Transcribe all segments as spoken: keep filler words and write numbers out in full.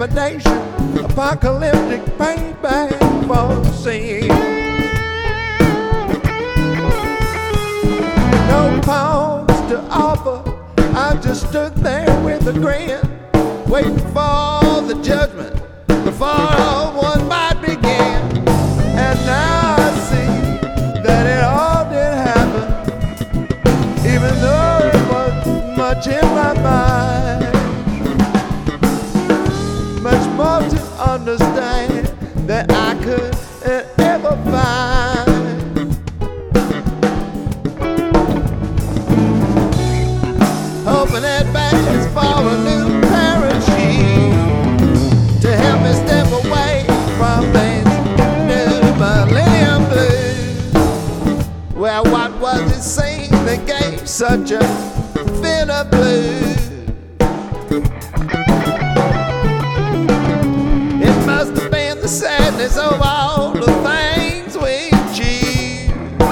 trepidation, apocalyptic payback for sin. No pause to offer, I just stood there with a grin, waiting for the judgment before one might begin. And now I see that it all did happen, even though it wasn't much in my mind. Much more to understand than I could ever find. Hoping at best for a new parachute to help me step away from these new millennium blues. Well, what was it saying that gave such a fit of blues? It must have been the sadness of all the things we achieved.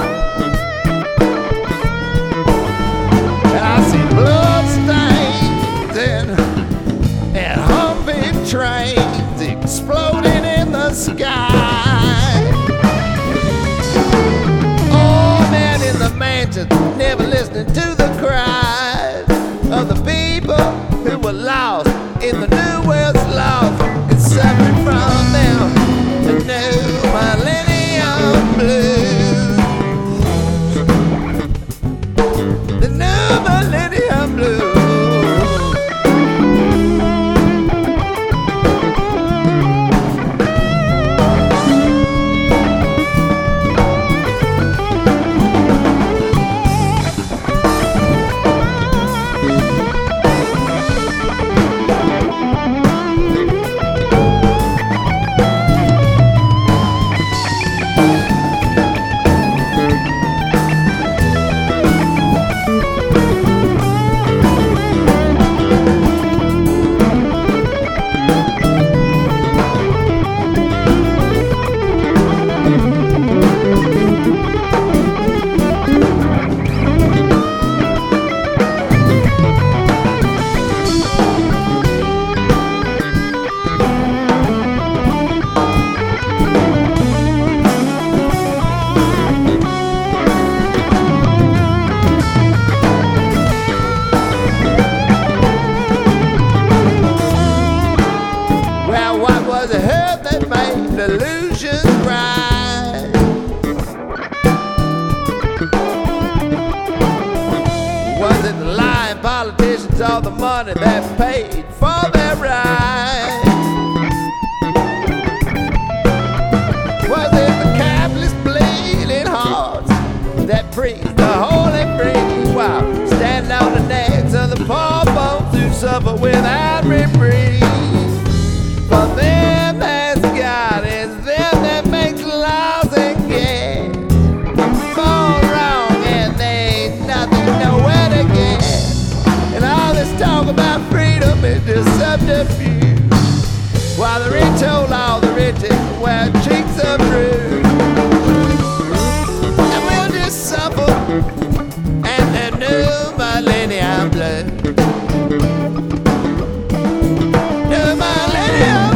And I see blood stains and, and humping trains exploding in the sky. Oh, man in the mansion, never listening to the cries of the people who were lost in the new world's lost and suffering from them. The new millennium blues. The new millennium blues. Was it her that made illusions right? Was it the lying politicians or the money that paid for their right? Was it the capitalist bleeding hearts that breathed the holy breeze while standing on the necks of the poor folks who suffer without reprieve? For them that's God, it's them that makes laws and get more wrong, and they ain't nothing nowhere to get. And all this talk about freedom is just subterfuge, while the rich hold all the riches where cheeks are bruised. And we'll just suffer and the new millennium blues. New millennium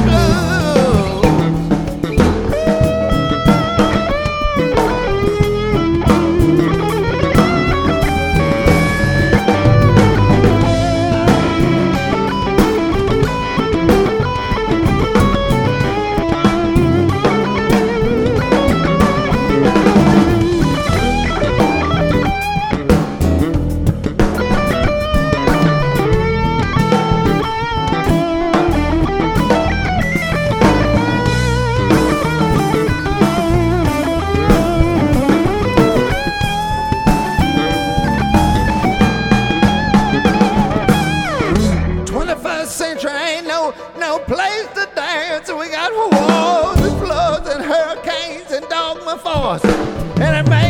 century ain't no, no place to dance. We got wars and floods and hurricanes and dogma force. And it may